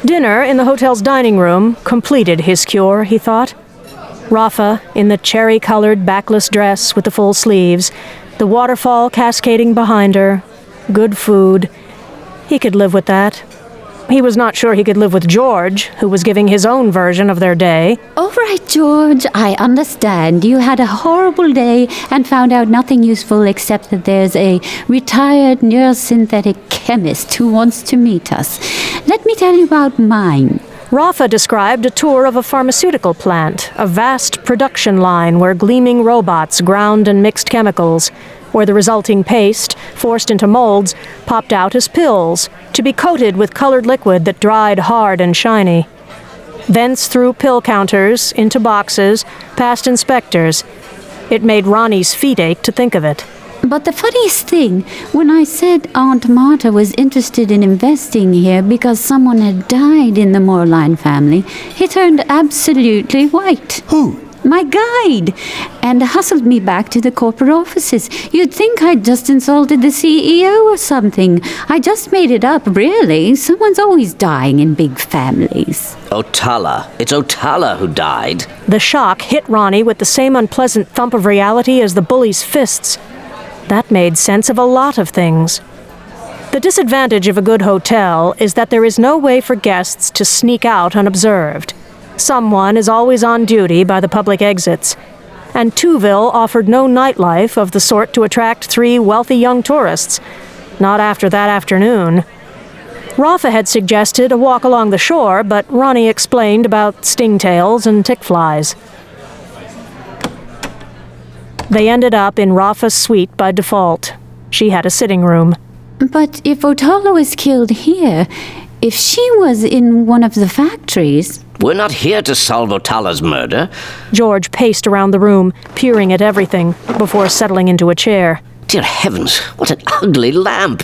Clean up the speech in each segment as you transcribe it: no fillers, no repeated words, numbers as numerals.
Dinner in the hotel's dining room completed his cure, he thought. Rafa, in the cherry-colored backless dress with the full sleeves, the waterfall cascading behind her, good food. He could live with that. He was not sure he could live with George, who was giving his own version of their day. All right, George, I understand. You had a horrible day and found out nothing useful except that there's a retired neurosynthetic chemist who wants to meet us. Let me tell you about mine. Rafa described a tour of a pharmaceutical plant, a vast production line where gleaming robots ground and mixed chemicals, where the resulting paste, forced into molds, popped out as pills, to be coated with colored liquid that dried hard and shiny. Thence through pill counters, into boxes, past inspectors. It made Ronnie's feet ache to think of it. But the funniest thing, when I said Aunt Marta was interested in investing here because someone had died in the Moorline family, he turned absolutely white. Who? My guide, and hustled me back to the corporate offices. You'd think I'd just insulted the CEO or something. I just made it up, really. Someone's always dying in big families. Otala. It's Otala who died. The shock hit Ronnie with the same unpleasant thump of reality as the bully's fists. That made sense of a lot of things. The disadvantage of a good hotel is that there is no way for guests to sneak out unobserved. Someone is always on duty by the public exits, and Tuville offered no nightlife of the sort to attract 3 wealthy young tourists. Not after that afternoon. Rafa had suggested a walk along the shore, but Ronnie explained about stingtails and tick flies. They ended up in Rafa's suite by default. She had a sitting room. But if Otala was killed here, if she was in one of the factories... We're not here to solve Otala's murder. George paced around the room, peering at everything, before settling into a chair. Dear heavens, what an ugly lamp.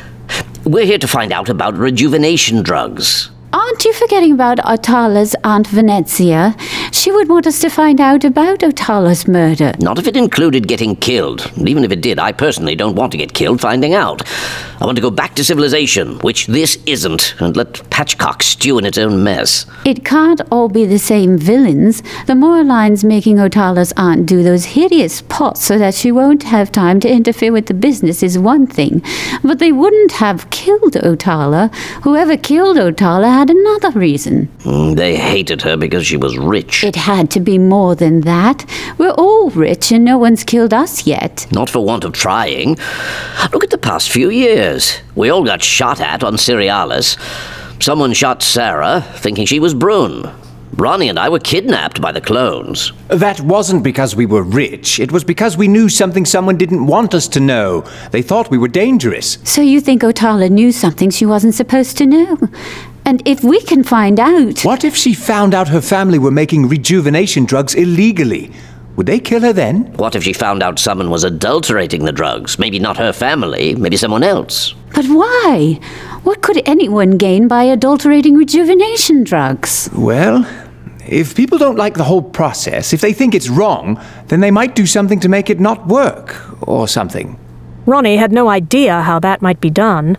We're here to find out about rejuvenation drugs. Aren't you forgetting about Otala's Aunt Venezia? She would want us to find out about Otala's murder. Not if it included getting killed. Even if it did, I personally don't want to get killed finding out. I want to go back to civilization, which this isn't, and let Patchcock stew in its own mess. It can't all be the same villains. The Moorlines making Otala's aunt do those hideous pots so that she won't have time to interfere with the business is one thing. But they wouldn't have killed Otala. Whoever killed Otala had another reason. They hated her because she was rich. It had to be more than that. We're all rich and no one's killed us yet. Not for want of trying. Look at the past few years. We all got shot at on Cerealis. Someone shot Sarah, thinking she was Brune. Ronnie and I were kidnapped by the clones. That wasn't because we were rich. It was because we knew something someone didn't want us to know. They thought we were dangerous. So you think Otala knew something she wasn't supposed to know? And if we can find out... What if she found out her family were making rejuvenation drugs illegally? Would they kill her then? What if she found out someone was adulterating the drugs? Maybe not her family, maybe someone else. But why? What could anyone gain by adulterating rejuvenation drugs? Well, if people don't like the whole process, if they think it's wrong, then they might do something to make it not work, or something. Ronnie had no idea how that might be done.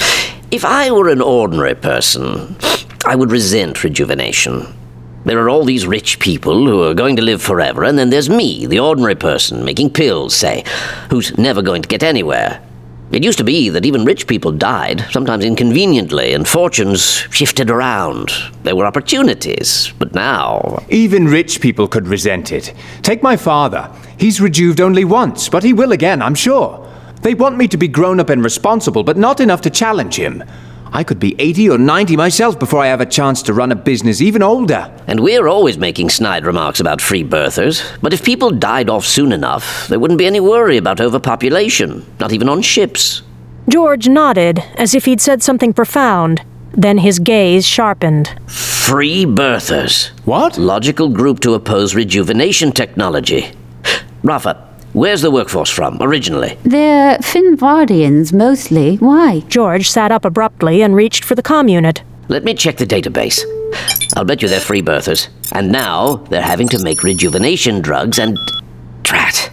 If I were an ordinary person, I would resent rejuvenation. There are all these rich people who are going to live forever, and then there's me, the ordinary person, making pills, say, who's never going to get anywhere. It used to be that even rich people died, sometimes inconveniently, and fortunes shifted around. There were opportunities, but now... Even rich people could resent it. Take my father. He's rejuved only once, but he will again, I'm sure. They want me to be grown up and responsible, but not enough to challenge him. I could be 80 or 90 myself before I have a chance to run a business, even older. And we're always making snide remarks about free birthers. But if people died off soon enough, there wouldn't be any worry about overpopulation, not even on ships. George nodded, as if he'd said something profound. Then his gaze sharpened. Free birthers. What? Logical group to oppose rejuvenation technology. Rafa, where's the workforce from, originally? They're Finvardians, mostly. Why? George sat up abruptly and reached for the comm unit. Let me check the database. I'll bet you they're free birthers. And now they're having to make rejuvenation drugs and... Drat.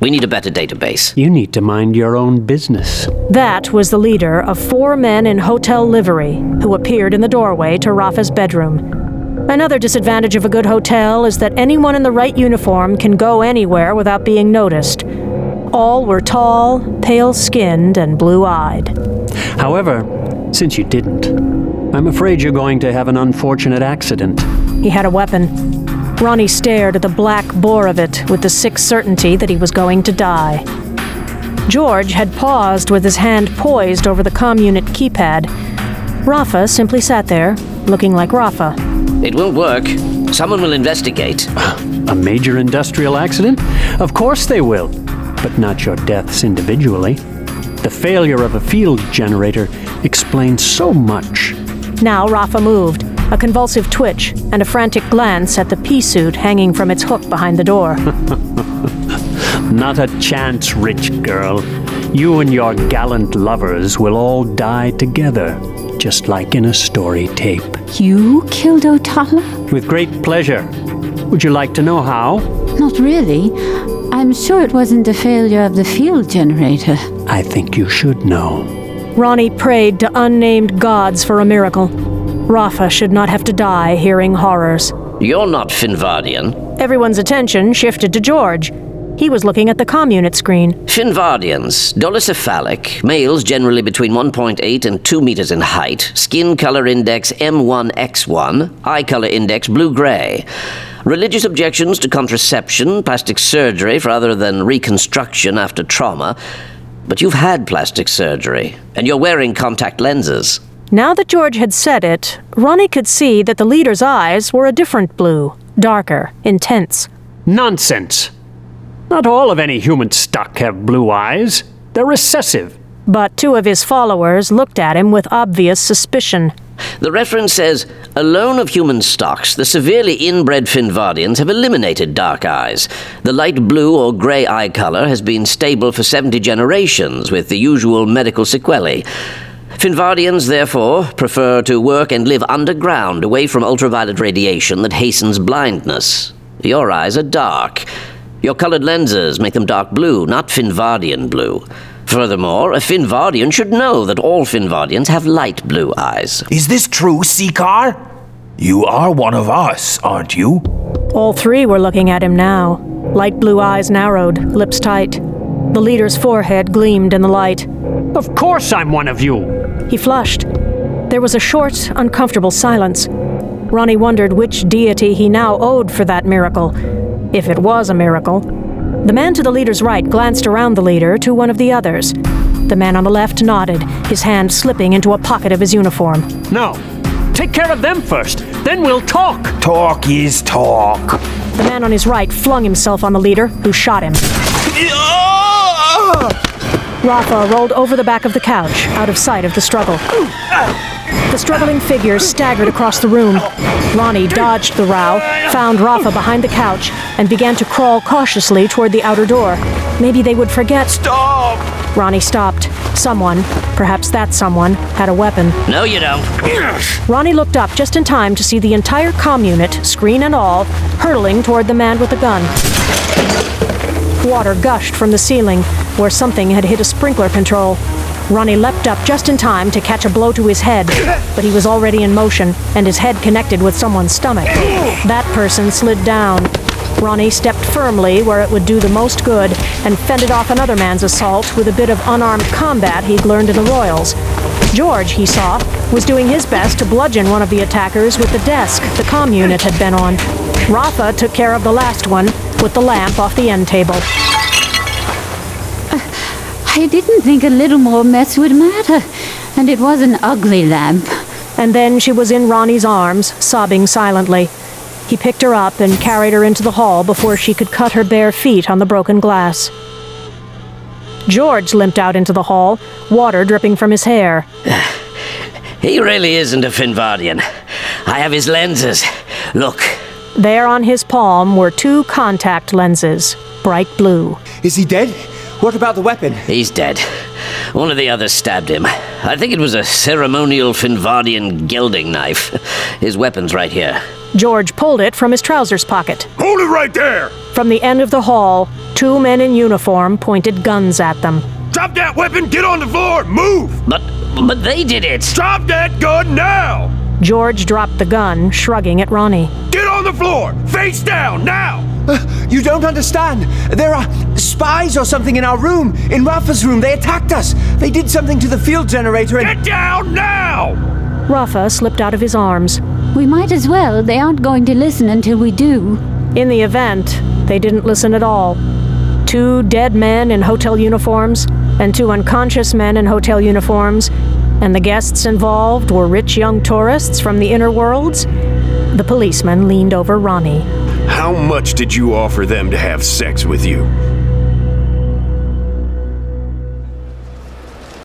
We need a better database. You need to mind your own business. That was the leader of 4 men in hotel livery who appeared in the doorway to Rafa's bedroom. Another disadvantage of a good hotel is that anyone in the right uniform can go anywhere without being noticed. All were tall, pale-skinned, and blue-eyed. However, since you didn't, I'm afraid you're going to have an unfortunate accident. He had a weapon. Ronnie stared at the black bore of it with the sick certainty that he was going to die. George had paused with his hand poised over the comm-unit keypad. Rafa simply sat there, looking like Rafa. It won't work. Someone will investigate. A major industrial accident? Of course they will, but not your deaths individually. The failure of a field generator explains so much. Now Rafa moved, a convulsive twitch and a frantic glance at the pea suit hanging from its hook behind the door. Not a chance, rich girl. You and your gallant lovers will all die together, just like in a story tape. You killed Otala? With great pleasure. Would you like to know how? Not really. I'm sure it wasn't a failure of the field generator. I think you should know. Ronnie prayed to unnamed gods for a miracle. Rafa should not have to die hearing horrors. You're not Finvardian. Everyone's attention shifted to George. He was looking at the comm-unit screen. Finvardians, dolicephalic, males generally between 1.8 and 2 meters in height, skin color index M1X1, eye color index blue-gray. Religious objections to contraception, plastic surgery for other than reconstruction after trauma. But you've had plastic surgery, and you're wearing contact lenses. Now that George had said it, Ronnie could see that the leader's eyes were a different blue, darker, intense. Nonsense! Not all of any human stock have blue eyes. They're recessive. But 2 of his followers looked at him with obvious suspicion. The reference says, alone of human stocks, the severely inbred Finvardians have eliminated dark eyes. The light blue or gray eye color has been stable for 70 generations, with the usual medical sequelae. Finvardians, therefore, prefer to work and live underground, away from ultraviolet radiation that hastens blindness. Your eyes are dark. Your colored lenses make them dark blue, not Finvardian blue. Furthermore, a Finvardian should know that all Finvardians have light blue eyes. Is this true, Seekar? You are one of us, aren't you? All 3 were looking at him now. Light blue eyes narrowed, lips tight. The leader's forehead gleamed in the light. Of course I'm one of you! He flushed. There was a short, uncomfortable silence. Ronnie wondered which deity he now owed for that miracle, if it was a miracle. The man to the leader's right glanced around the leader to one of the others. The man on the left nodded, his hand slipping into a pocket of his uniform. No. Take care of them first, then we'll talk. Talk is talk. The man on his right flung himself on the leader, who shot him. Rafa rolled over the back of the couch, out of sight of the struggle. The struggling figure staggered across the room. Ronnie dodged the row, found Rafa behind the couch, and began to crawl cautiously toward the outer door. Maybe they would forget. Stop! Ronnie stopped. Someone, perhaps that someone, had a weapon. No, you don't. Ronnie looked up just in time to see the entire comm unit, screen and all, hurtling toward the man with the gun. Water gushed from the ceiling, where something had hit a sprinkler control. Ronnie leapt up just in time to catch a blow to his head, but he was already in motion, and his head connected with someone's stomach. That person slid down. Ronnie stepped firmly where it would do the most good, and fended off another man's assault with a bit of unarmed combat he'd learned in the Royals. George, he saw, was doing his best to bludgeon one of the attackers with the desk the comm unit had been on. Rafa took care of the last one with the lamp off the end table. I didn't think a little more mess would matter, and it was an ugly lamp. And then she was in Ronnie's arms, sobbing silently. He picked her up and carried her into the hall before she could cut her bare feet on the broken glass. George limped out into the hall, water dripping from his hair. He really isn't a Finvardian. I have his lenses. Look. There on his palm were 2 contact lenses, bright blue. Is he dead? What about the weapon? He's dead. One of the others stabbed him. I think it was a ceremonial Finvardian gelding knife. His weapon's right here. George pulled it from his trousers pocket. Hold it right there! From the end of the hall, 2 men in uniform pointed guns at them. Drop that weapon, get on the floor, move! But they did it! Drop that gun now! George dropped the gun, shrugging at Ronnie. Get on the floor, face down, now! You don't understand. There are spies or something in our room. In Rafa's room, they attacked us. They did something to the field generator and... Get down now! Rafa slipped out of his arms. We might as well. They aren't going to listen until we do. In the event, they didn't listen at all. 2 dead men in hotel uniforms, and 2 unconscious men in hotel uniforms, and the guests involved were rich young tourists from the inner worlds. The policeman leaned over Ronnie. How much did you offer them to have sex with you?